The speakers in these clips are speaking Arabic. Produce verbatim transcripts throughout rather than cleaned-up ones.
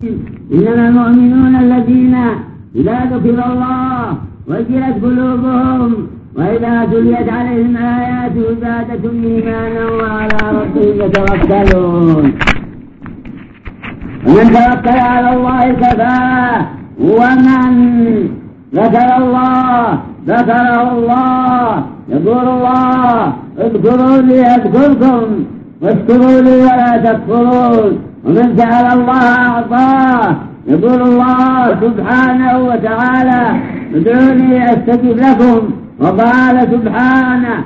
إنما المؤمنون الذين إذا ذكر الله وجلت قلوبهم وإذا تليت عليهم آياته زادتهم إيمانا وعلى ربهم يتوكلون. ومن توكل على الله كفاه، ومن ذكر الله ذكره الله. يقول الله اذكروني أذكركم واشكروا لي ولا تكفرون. ومن سأل الله أعطاه. يقول الله سبحانه وتعالى ادعوني أستجب لكم. وقال سبحانه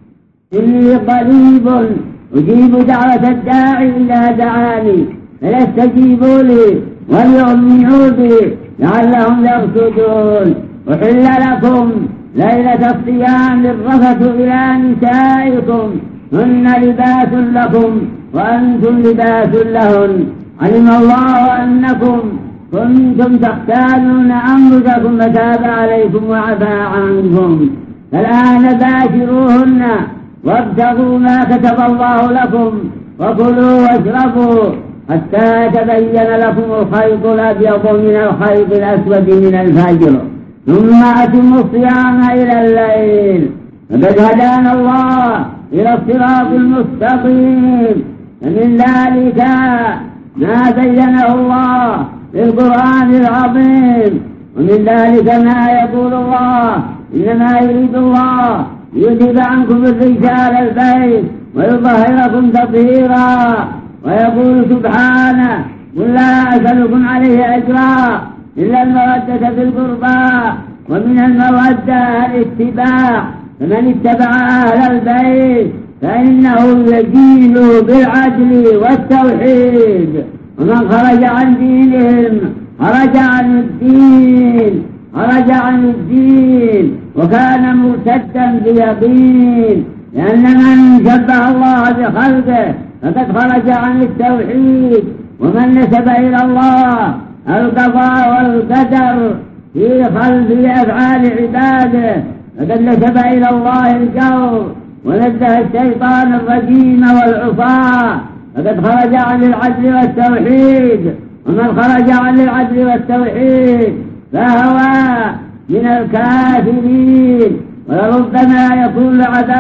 إني قريب أجيب دعوة الداعي إذا دعاني فليستجيبوا لي وليؤمنوا بي لعلهم يرشدون. أحل لكم ليلة الصيام الرفث إلى نسائكم هن لباس لكم وأنتم لباس لهن. علم الله أنكم كنتم تختانون أنفسكم فتاب عليكم وعفى عنكم. فالآن باشروهن وابتغوا ما كتب الله لكم وكلوا واشربوا حتى يتبين لكم الخيط الأبيض من الخيط الأسود من الفجر ثم أتموا الصيام إلى الليل. فقد هدانا الله إلى الصراط المستقيم. فمن ذلك ما بينه الله في القرآن العظيم. ومن ذلك ما يقول الله إنما يريد الله يذهب عنكم الرجال البيت ويطهركم تطهيرا. ويقول سبحانه قل لا أسألكم عليه أجرا إلا المودة في القربى ومن المودة الاتباع. فمن اتبع أهل البيت فإنه يدين بالعدل والتوحيد. ومن خرج عن دينهم خرج عن الدين خرج عن الدين وكان مرتدا بيقين. لأن من شبه الله بخلقه فقد خرج عن التوحيد. ومن نسب إلى الله القضاء والقدر في خلق أفعال عباده فقد نسب إلى الله الجور ونزه الشيطان الرجيم والعصاة فقد خرج عن العدل والتوحيد. ومن خرج عن العدل والتوحيد فهو من الكافرين. ولربما يكون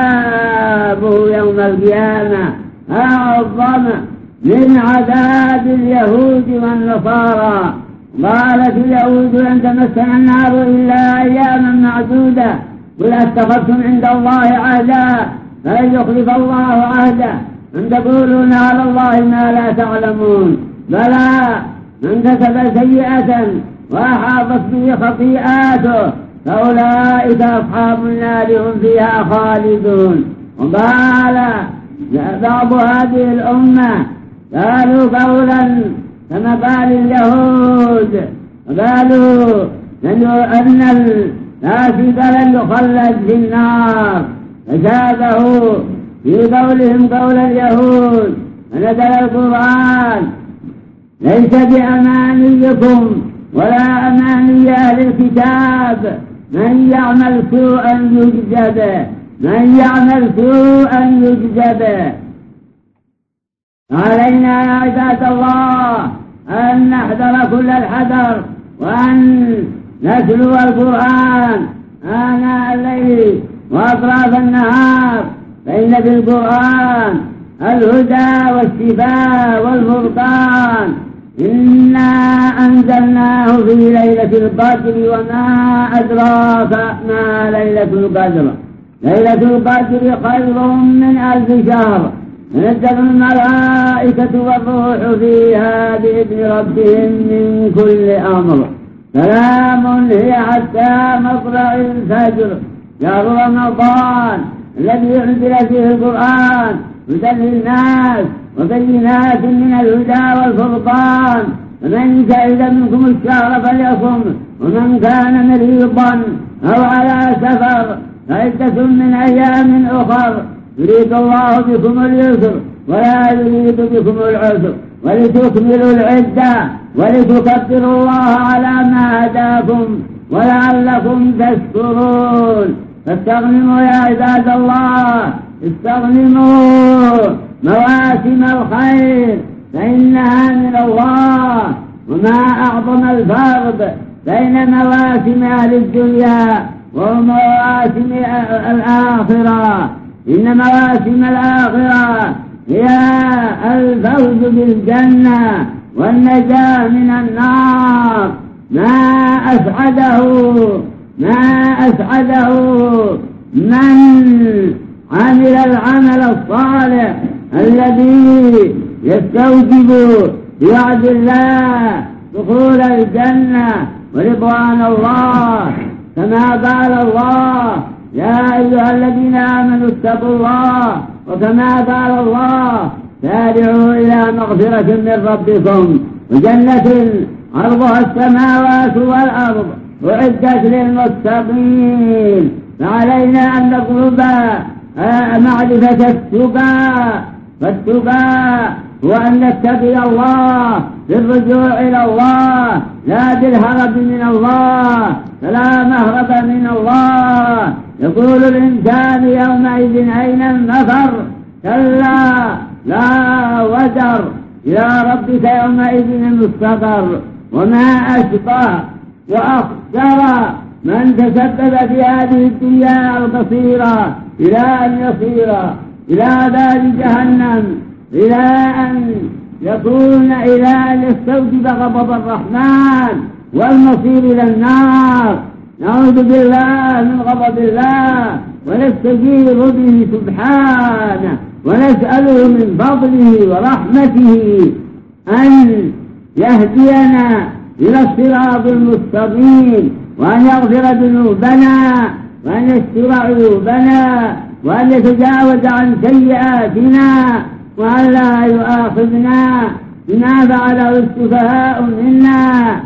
عذابه يوم القيامة أعظم من عذاب اليهود والنصارى. قالت اليهود لن تمسنا النار إلا أياما معدودة قل اتخذتم عند الله عهدا فلن يخلف الله عهده أن تقولون على الله ما لا تعلمون. بلى من كسب سيئة وأحاطت به خطيئاته فأولئك أصحاب النار هم فيها خالدون. وقال بعض هذه الأمة قالوا قولا كما قال اليهود وقالوا أن الفاسق لن يخلد في النار فشابهوا في قولهم قول اليهود. فنزل القرآن ليس بأمانيكم ولا أماني أهل الكتاب من يعمل سوءا يجزى به من يعمل سوءا يجزى به. علينا يا عباد الله أن نحذر كل الحذر وأن نتلو القرآن آناء الليل وأطراف النهار. فإن في القرآن الهدى والشفاء والفرقان. إنا أنزلناه في ليلة القدر وما أدراك ما ليلة القدر. ليلة القدر خير من ألف شهر تنزل الملائكة والروح فيها بإذن ربهم من كل أمر. سلام هي حتى مطلع الفجر. شهر رمضان الذي أنزل فيه القرآن هدى للناس وبينات من الهدى والفرقان. فمن شهد منكم الشهر فليصم ومن كان مريضا أو على سفر فعدة من أيام أخر. يريد الله بكم اليسر ولا يريد بكم العسر ولتكملوا العدة ولتكبروا الله على ما هداكم ولعلكم تشكرون. فاستغنموا يا عباد الله استغنموا مواسم الخير فإنها من الله وما وما أعظم الفرق بين مواسم أهل الدنيا ومواسم الآخرة. إن مواسم الآخرة هي الفوز بالجنة والنجاة من النار. ما أسعده ما أسعده من عمل العمل الصالح الذي يستوجب بوعد الله دخول الجنة ورضوان الله، كما قال الله: يا أيها الذين آمنوا اتقوا الله، وكما قال الله: سارعوا إلى مغفرة من ربكم وجنة عرضها السماوات والأرض أعدت للمتقين. فعلينا أن نطلب معرفة التقى، فالتقى هو أن نتقي الله بالرجوع إلى الله لا بالهرب من الله، فلا مهرب من الله. يقول الإنسان يومئذ أين المفر؟ كلا لا وزر، إلى ربك يومئذ المستقر. وما أشقى وأخسر من تسبب في هذه الدنيا القصيرة إلى أن يصير إلى عذاب جهنم، إلى أن يكون إلى أن يستوجب غضب الرحمن والمصير إلى النار. نعوذ بالله من غضب الله ونستجير به سبحانه، ونسأله من فضله ورحمته أن يهدينا إلى الصراط المستقيم، وأن يغفر ذنوبنا، وأن يستر عيوبنا، وأن يتجاوز عن سيئاتنا، وأن لا يؤاخذنا بما فعله السفهاء منا.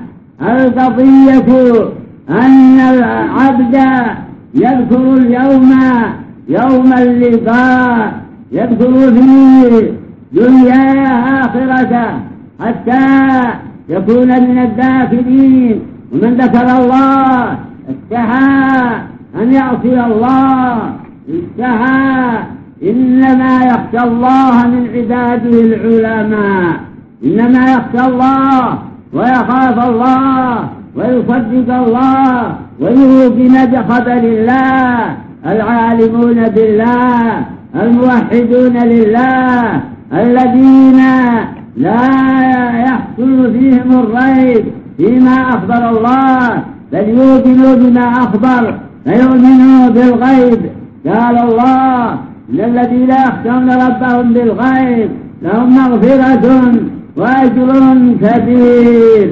القضية أن العبد يذكر اليوم يوم اللقاء، يذكر فيه دنيا آخرته حتى يكون من الذاكرين. ومن ذكر الله استحى أن يعصي الله، استحى. إنما يخشى الله من عباده العلماء، إنما يخشى الله ويخاف الله ويصدق الله ويؤمن بخبر الله العالمون بالله الموحدون لله، الذين لا يحصل فيهم الريب فيما أخبر الله، بل يؤمنوا بما أخبر فيؤمنوا بالغيب. قال الله: إن الذين يخشون ربهم بالغيب لهم مغفرة وأجر كبير.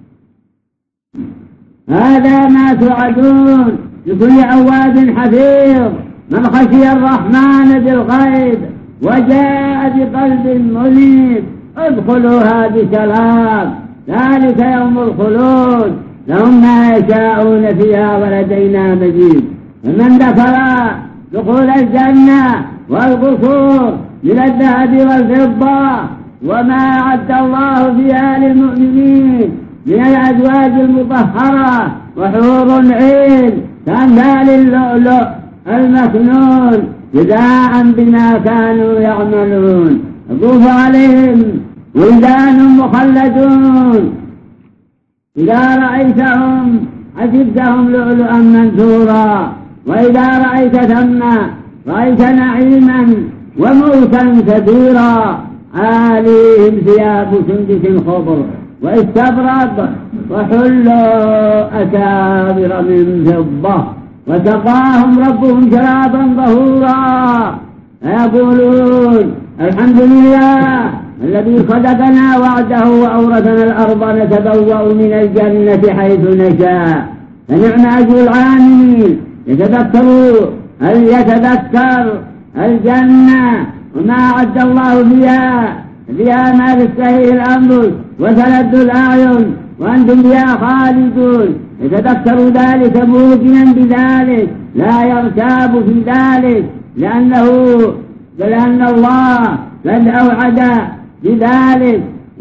هذا ما توعدون لكل أواب حفيظ من خشي الرحمن بالغيب وجاء بقلب منيب. ادخلوها بسلام، ذلك يوم الخلود، لهم ما يشاءون فيها ولدينا مزيد. فمن ذكر دخول الجنة والقصور من الذهب والفضة وما أعد الله فيها للمؤمنين من الأزواج المطهرة وحور عين كأمثال اللؤلؤ المكنون جزاء بما كانوا يعملون. يطوف عليهم ولدان مخلدون إذا رأيتهم حسبتهم لؤلؤا منثورا، وإذا رأيت ثم رأيت نعيما وملكا كبيرا، عاليهم ثياب سندس خضر واستبرق وحلوا أساور من فضة وسقاهم ربهم شرابا طهورا. يقولون: الحمد لله الذي صدقنا وعده وأورثنا الأرض نتبوأ من الجنة حيث نشاء، فنعم أجر العاملين. يتذكروا هل يتذكر الجنة وما أعد الله فيها، فيها ما تستحيه الأمر وتلد الأعين وأنتم بها خالدون. يتذكر ذلك موقنا بذلك، لا يرتاب في ذلك، لأنه لأن الله قد أوعد بذلك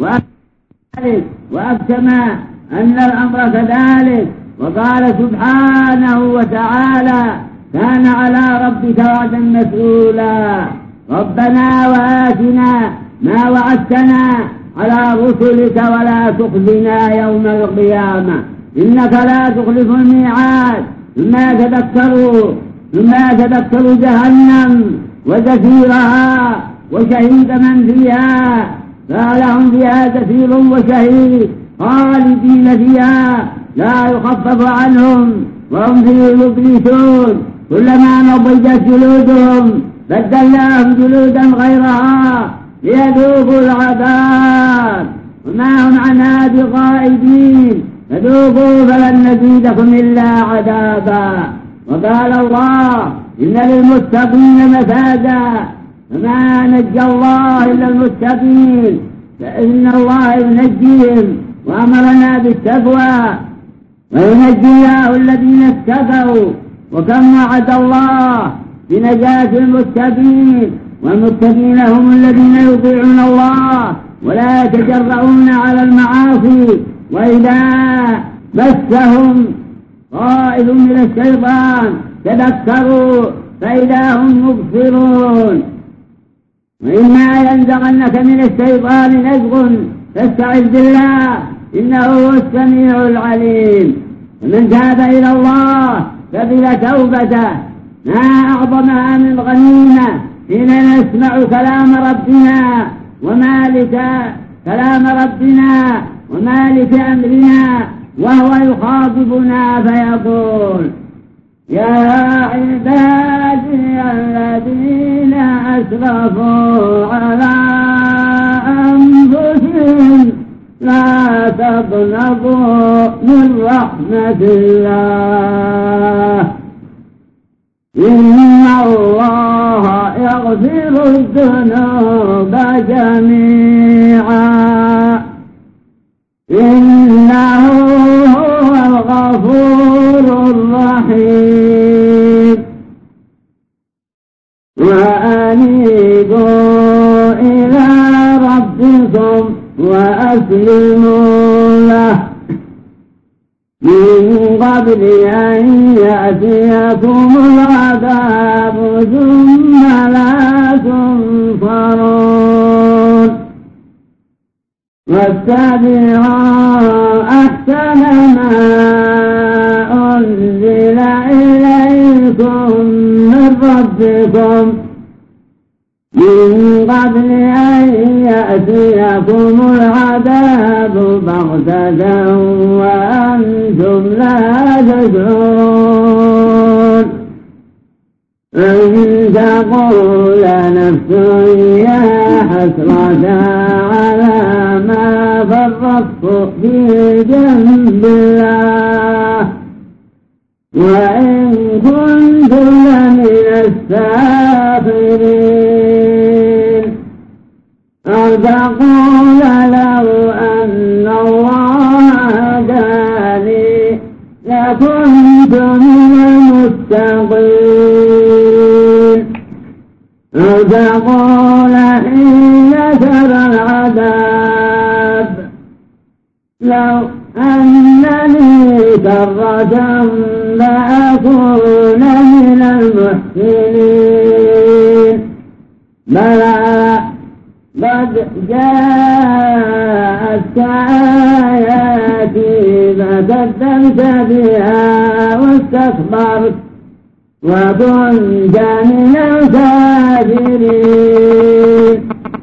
وأقسم أن الأمر كذلك. وقال سبحانه وتعالى: كان على ربك وعدا مسؤولا. ربنا وآتنا ما وعدتنا على رسلك ولا تخزنا يوم القيامة إنك لا تخلف الميعاد. ثم تذكروا ثم تذكروا جهنم وزفيرها وشهيد من فيها فلهم فيها زفير وشهيد خالدين فيها لا يخفف عنهم وهم فيه مبلسون. كلما نضجت جلودهم بدلناهم جلودا غيرها ليذوقوا العذاب وما هم عنها بغائبين فذوقوا فلن نزيدكم إلا عذابا. وقال الله إن للمتقين مفازا فما نجى الله إلا المتقين فإن الله ينجيهم وأمرنا بالتقوى وينجي الله الذين اتقوا. وكم وعد الله بنجاة المتقين والمتقين هم الذين يطيعون الله ولا يتجرؤون على المعاصي وإذا مسهم طائف من الشيطان تذكروا فإذا هم مبصرون. وإما ينزغنك من الشيطان نزغ فاستعذ بالله إنه هو السميع العليم. ومن تاب إلى الله فبل توبته ما أعظمها من غنيمة حين نسمع كلام ربنا ومالك كلام ربنا ومالك أمرنا وهو يخاطبنا فيقول يا عبادي الذين أسرفوا على أنفسهم لا تقنطوا من رحمة الله إن الله يغفر الذنوب جميعا إنه هو الغفور الرحيم. وأنيبوا إلى ربكم وأسلموا له من قبل أن يأتيكم العذاب ثم لا تنصرون. واتبعوا أحسن ما أنزل إليكم من ربكم من قبل أن يأتيكم العذاب بغتة وأنتم لا تشعرون أن تقول نفس يا حسرة على ما فرطت في جنب الله وإن كنت لمن الساخرين. أو تقول لو أن الله هداني لكنت من المتقين. أو تقول حين ترى العذاب لو أنني كرة لأكون من المحسنين. بلى قد جاءتك آياتي فكذبت بها واستكبرت وكنت من الكافرين.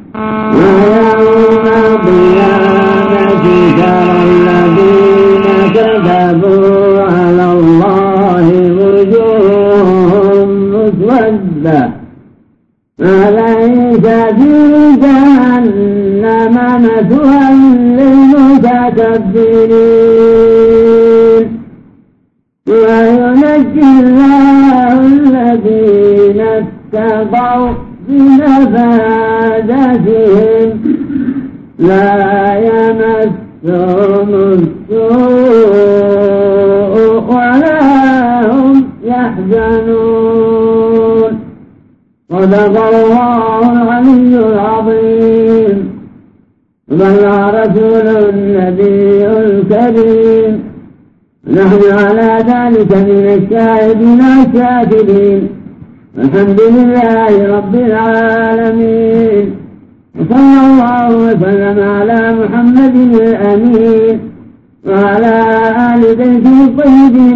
ويوم القيامة ترى الذين كذبوا على الله وجوههم مسودة أليس في جهنم مثوى للمتكبرين. وينجي الله الذين اتقوا بمفازتهم لا يمسهم السوء ولا هم يحزنون. صدق الله العلي العظيم. بلغ رسول النبي الكريم نحن على ذلك من الشاهدين والشاكرين الحمد لله رب العالمين. وصلى الله وسلم على محمد الأمين وعلى آل بيته الطيبين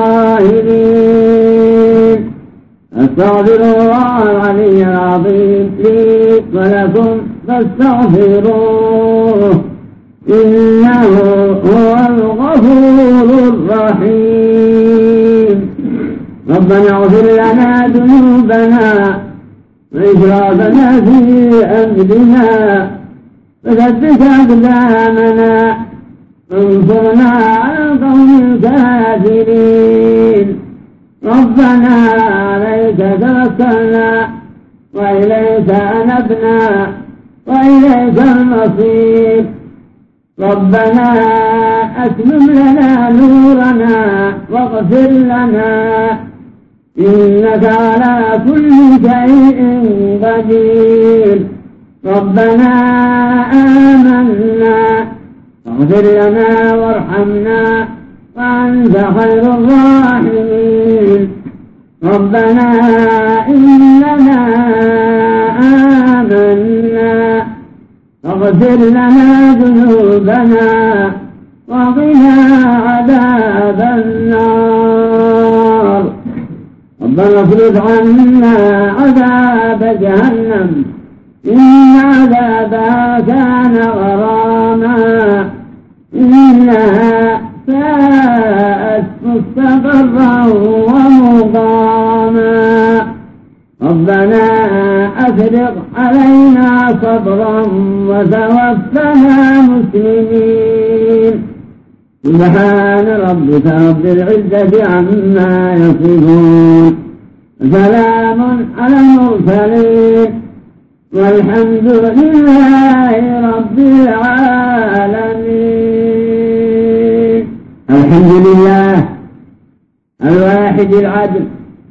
الظاهرين. أستغفر الله العلي العظيم لي ولكم فاستغفروه إنه هو الغفور الرحيم. ربنا اغفر لنا ذنوبنا وإسرافنا في أمرنا وثبت أقدامنا وانصرنا على القوم الكافرين. ربنا عليك توكلنا وإليك أنبنا وإليك المصير. ربنا أتمم لنا نورنا واغفر لنا إنك على كل شيء قدير. ربنا آمنا فاغفر لنا وارحمنا وأنت خير الراحمين. ربنا إننا آمنا فاغفر لنا ذنوبنا وقنا عذاب النار. ربنا اصرف عنا عذاب جهنم إن عذابها كان غراما إنها ساءت مستقرا ومقاما. ربنا أفرغ علينا صبرا وتوفنا مسلمين. سبحان ربك رب العزة عما يصفون سلام على المرسلين والحمد لله رب العالمين. الحمد لله الواحد العدل.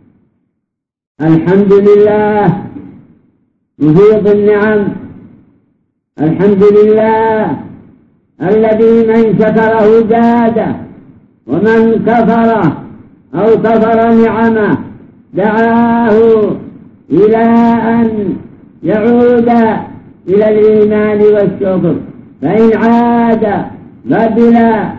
الحمد لله مفيض النعم. الحمد لله الذي من شكره زاده ومن كفره أو كفر نعمه دعاه إلى أن يعود إلى الإيمان والشكر، فإن عاد بدل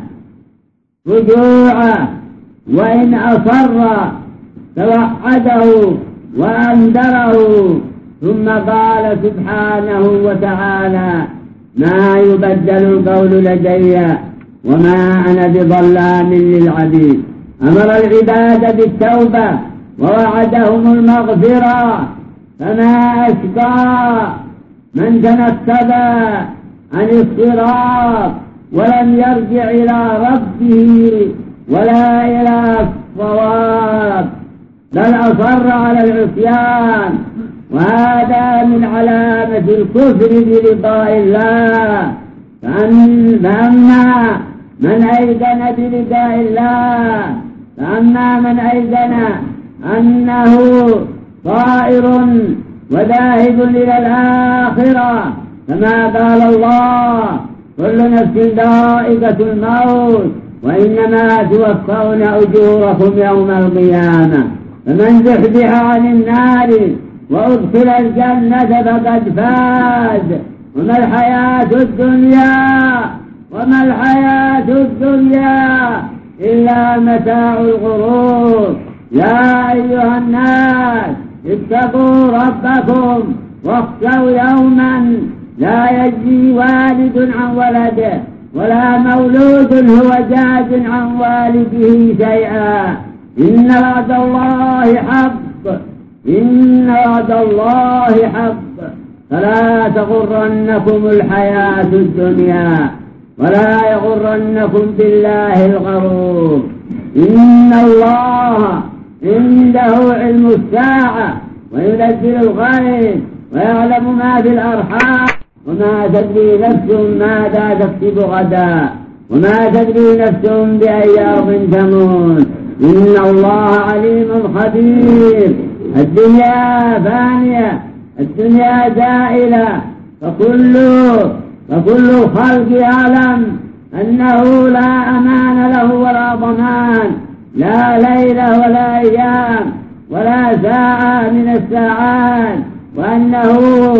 رجوعه، وإن أصر توعده وأنذره. ثم قال سبحانه وتعالى: ما يبدل القول لدي وما أنا بظلام للعبيد. أمر العباد بالتوبة ووعدهم المغفرة، فما أشقى من تنكب عن الصراط ولم يرجع إلى ربه ولا إلى الصواب، بل أصر على العصيان. وهذا من علامة الكفر برضاء الله. فأما من أيقن برضاء الله فأما من أيقن أنه طائر وذاهب إلى الآخرة، كما قال الله: كل نفس ذائقة الموت وإنما توفون أجوركم يوم القيامة. فمن زحزح عن النار وأدخل الجنة فقد فاز. وما الحياة الدنيا وما الحياة الدنيا إلا متاع الغرور. يا أيها الناس اتقوا ربكم واخشوا يوما لا يجزي والد عن ولده ولا مولود هو جاز عن والده شيئا. إن وعد الله حق إن وعد الله حق فلا تغرنكم الحياة الدنيا ولا يغرنكم بالله الغرور. إن الله عنده علم الساعة وينزل الغيث ويعلم ما في الأرحام وما تدري نفس ماذا تكسب غدا وما تدري نفس بأي أرض تموت. إن الله عليم خبير. الدنيا فانية، الدنيا زائلة، فكل فكل الخلق يعلم أنه لا أمان له ولا ضمان، لا ليلة ولا أيام ولا ساعة من الساعات، وأنه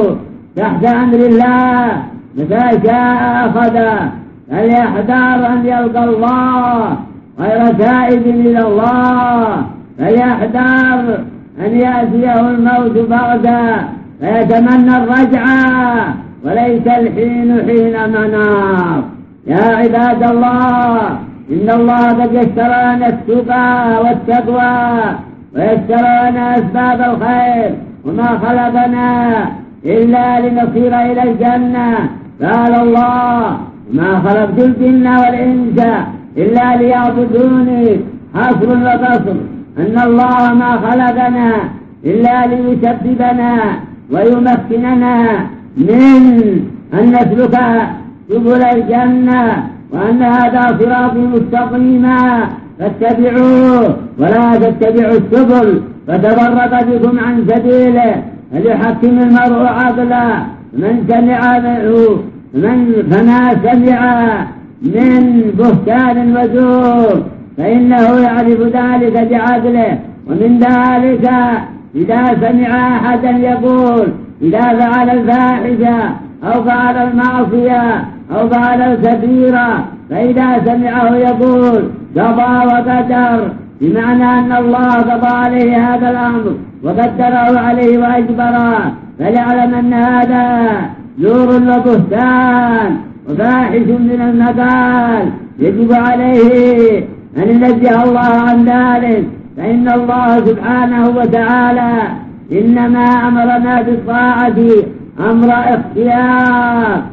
تحت أمر الله متى شاء أخذه، فليحذر أن يلقى الله غير تائب إلى الله، فليحذر أن يأتيه الموت بغتة فيتمنى الرجعة وليس الحين حين مناص. يا عباد الله، إن الله قد يسر لنا التقى والتقوى ويسر لنا أسباب الخير، وما خلقنا إلا لنصير إلى الجنة. قال الله: ما خلقت الجن والإنس إلا ليعبدوني. حصر وقصر أن الله ما خلقنا إلا ليسببنا ويمكننا من أن نسلك سبل الجنة، وأن هذا صراطي مستقيما فاتبعوه ولا تتبعوا السبل فتفرق بكم عن سبيله. فليحكم المرء عقله، من سمع من فما سمع من بهتان وزور فإنه يعرف ذلك بعقله. ومن ذلك إذا سمع أحدا يقول إذا فعل الفاحشة أو فعل المعصية أو فعل الكبيرة، فإذا سمعه يقول قضى وقدر، بمعنى أن الله قضى عليه هذا الأمر وقدره عليه وأجبره، فليعلم أن هذا زور وبهتان وفاحش من المقال، يجب عليه أن ينزه الله عن ذلك. فإن الله سبحانه وتعالى إنما أمرنا بالطاعة أمر اختيار،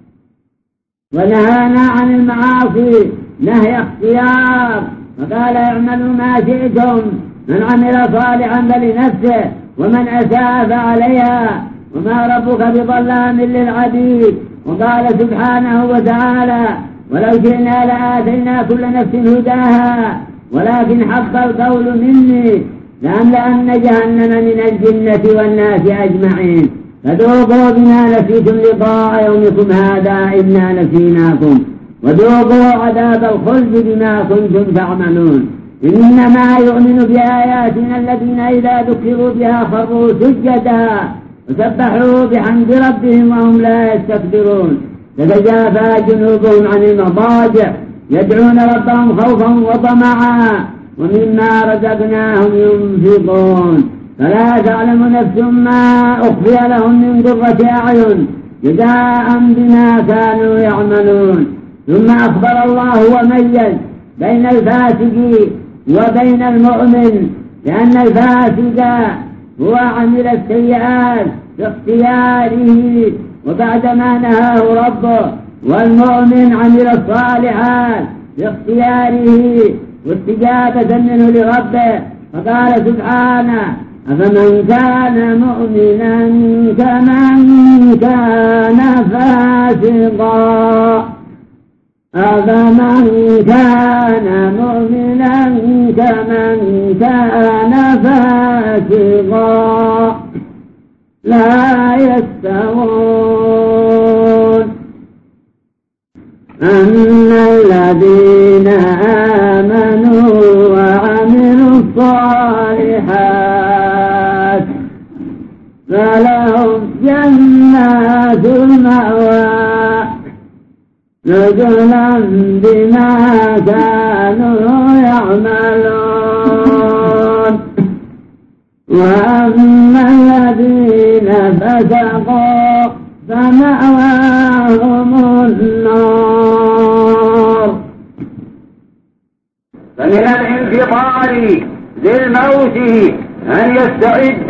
ونهانا عن المعاصي نهي اختيار، فقال: اعملوا ما شئتم، من عمل صالحا فلنفسه ومن أساء فعليها وما ربك بظلام للعبيد. وقال سبحانه وتعالى: ولو شئنا لآتينا كل نفس هداها ولكن حق القول مني لأملأن جهنم من الجنة والناس أجمعين فذوقوا بما نسيتم لقاء يومكم هذا إنا نسيناكم وذوقوا عذاب الخلد بما كنتم تعملون. إنما يؤمن بآياتنا الذين إذا ذكروا بها خروا سجدا وسبحوا بحمد ربهم وهم لا يستكبرون. تتجافى جنوبهم عن المضاجع يدعون ربهم خوفا وطمعا ومما رزقناهم ينفقون. فلا تعلم نفس ما أخفي لهم من قرة أعين جزاء بما كانوا يعملون. ثم أخبر الله وميز بين الفاسق وبين المؤمن، لأن الفاسق هو عمل السيئات باختياره وبعدما نهاه ربه، والمؤمن عمل الصالحات باختياره واستجابة منه لربه. فقال سبحانه: أفمن كان مؤمنا كمن كان فاسقا أفمن كان مؤمنا كمن كان فاسقا لا يستوون. أن الذين آمنوا وعملوا الصالحات فلهم جنات المأوى نزلا بما كانوا يعملون. وأما الذين فسقوا فمأواهم النار. فمن الانفطار للموت أن يستعد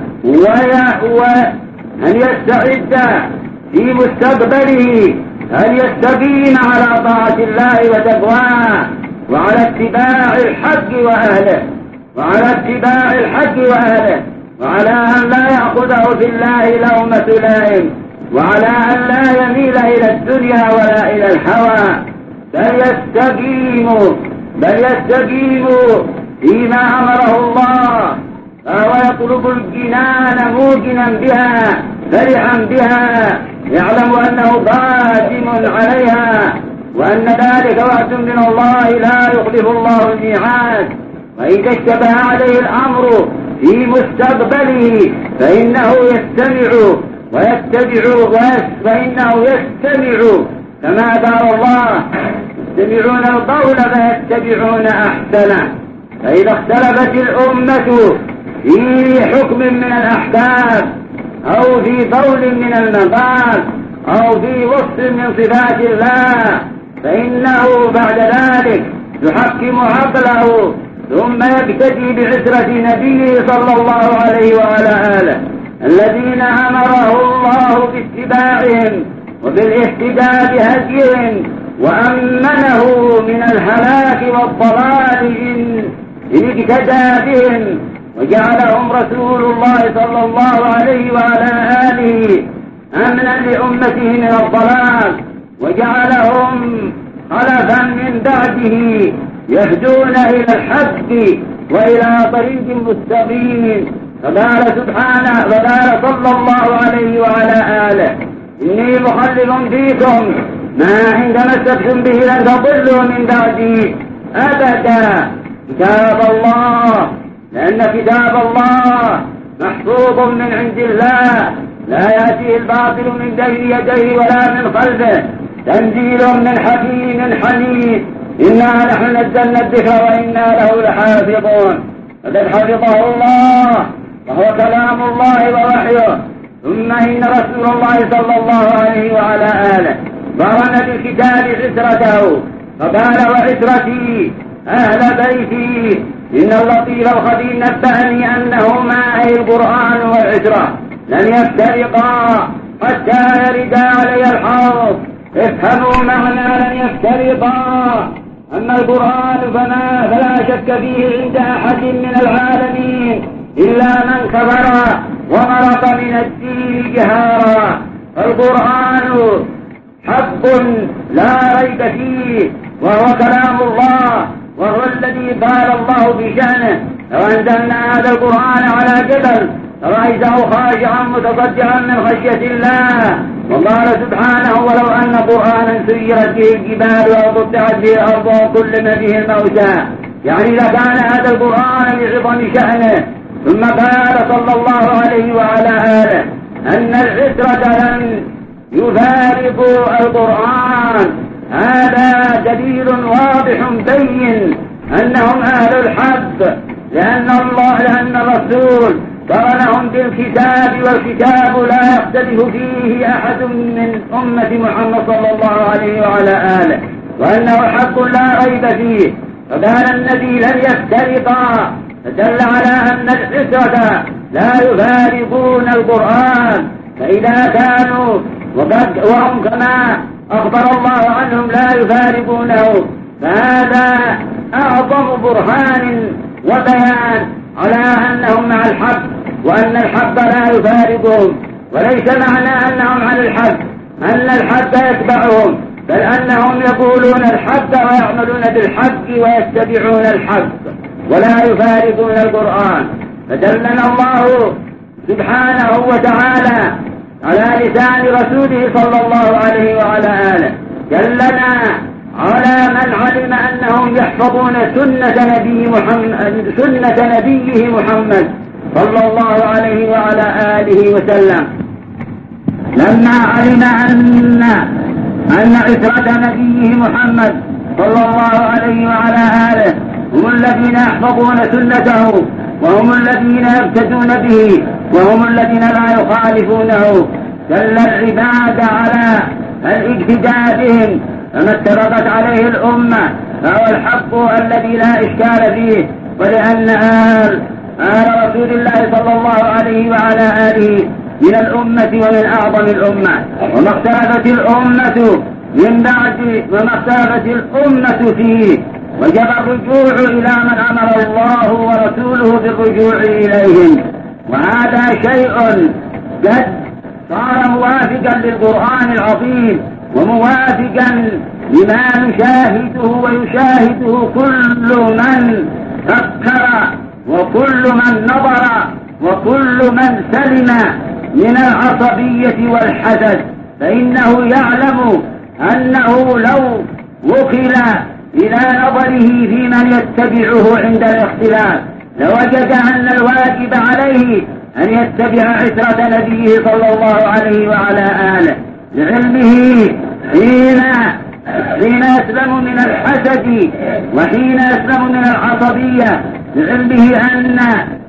وأن يستعد في مستقبله، أن يستقيم على طاعة الله وتقواه وعلى اتباع الحق وأهله وعلى اتباع الحق وأهله وعلى أن لا يأخذه في الله لومة لائم، وعلى أن لا يميل إلى الدنيا ولا إلى الهوى، بل يستقيموا بل يستقيموا فيما أمره الله، فهو يطلب الجنان موقنا بها فرحا بها، يعلم أنه قادم عليها وأن ذلك وعد من الله لا يخلف الله الميعاد. وإذا اشتبه عليه الأمر في مستقبله فإنه يستمع ويتبعوا فإنه يستمع كما قال الله يستمعون القول فيتبعون أحسنه. فإذا اختلفت الأمة في حكم من الأحكام أو في قول من المقال أو في وصف من صفات الله فإنه بعد ذلك يحكم عقله ثم يقتدي بعترة نبيه صلى الله عليه وعلى آله الذين أمره الله باتباعهم وبالاهتداء بهديهم وأمنه من الهلاك والضلال إن اقتدى بهم وجعلهم رسول الله صلى الله عليه وعلى آله أمنا لأمته من الضلال وجعلهم خلفا من بعده يهدون إلى الحق وإلى طريق مستقيم. فقال سبحانه فقال صلى الله عليه وعلى آله إني مخلف فيكم ما عند مسكتم به لن تضلوا من بعدي أبدا كتاب الله، لأن كتاب الله محفوظ من عند الله لا يأتيه الباطل من بين يديه ولا من خلفه تنزيل من حكيم حميد. إنا نحن نزلنا الذكر وإنا له لحافظون. فقد حفظه الله وهو كلام الله ووحيه. ثم إن رسول الله صلى الله عليه وعلى آله قرن بالكتاب عترته فقال وعترتي أهل بيتي. إن اللطيف الخبير نبأني أنهما أي القرآن والعترة لن يفترقا حتى يردا علي الحوض. افهموا معنى لن يفترقا. أما القرآن فما فلا شك فيه عند أحد من العالمين إلا من كفر ومرق من الدين جهارا. القرآن حق لا ريب فيه وهو كلام الله وهو الذي قال الله بشأنه لو أنزلنا هذا القرآن على جبل رأيته خاشعا متصدعا من خشية الله. وقال سبحانه ولو أن قرآنا سيرت به الجبال وقطعت به الأرض وكلم به الموتى، يعني إذا كان هذا القرآن لعظم شأنه. ثم قال صلى الله عليه وعلى آله أن العترة لن يفارقوا القرآن. هذا دليل واضح بين أنهم أهل الحق، لأن الله لأن الرسول قرنهم بالكتاب والكتاب لا يختلف فيه أحد من أمة محمد صلى الله عليه وعلى آله وأنه حق لا ريب فيه. فقال النبي لن يفترقا فدل على أن العترة لا يفارقون القرآن. فإذا كانوا وقد وهم كما أخبر الله عنهم لا يفارقونه فهذا أعظم برهان وبيان على أنهم مع الحق وأن الحق لا يفارقهم. وليس معنى أنهم على الحق أن الحق يتبعهم، بل أنهم يقولون الحق ويعملون بالحق ويتبعون الحق ولا يفارقون القرآن. فدلنا الله سبحانه وتعالى على لسان رسوله صلى الله عليه وعلى آله دلنا على من علم أنهم يحفظون سنة نبي محمد سنة نبيه محمد صلى الله عليه وعلى آله وسلم لما علم أن أن عترة نبيه محمد صلى الله عليه وعلى آله هم الذين يحفظون سنته وهم الذين يقتدون به وهم الذين لا يخالفونه. دل العباد على الاقتداء بهم فما اتفقت عليه الأمة فهو الحق الذي لا إشكال فيه. ولأن آل آل رسول الله صلى الله عليه وعلى آله من الأمة ومن أعظم الأمة. وما اختلفت الأمة من بعد وما اختلفت الأمة فيه وجب الرجوع إلى من أمر الله ورسوله بالرجوع إليهم. وهذا شيء قد صار موافقا للقرآن العظيم وموافقا لما نشاهده ويشاهده كل من فكر وكل من نظر وكل من سلم من العصبية والحسد، فإنه يعلم أنه لو وكل إلى نظره في من يتبعه عند الاختلاف لوجد أن الواجب عليه أن يتبع عترة نبيه صلى الله عليه وعلى آله لعلمه حين حين يسلم من الحسد وحين يسلم من العصبية، لعلمه أن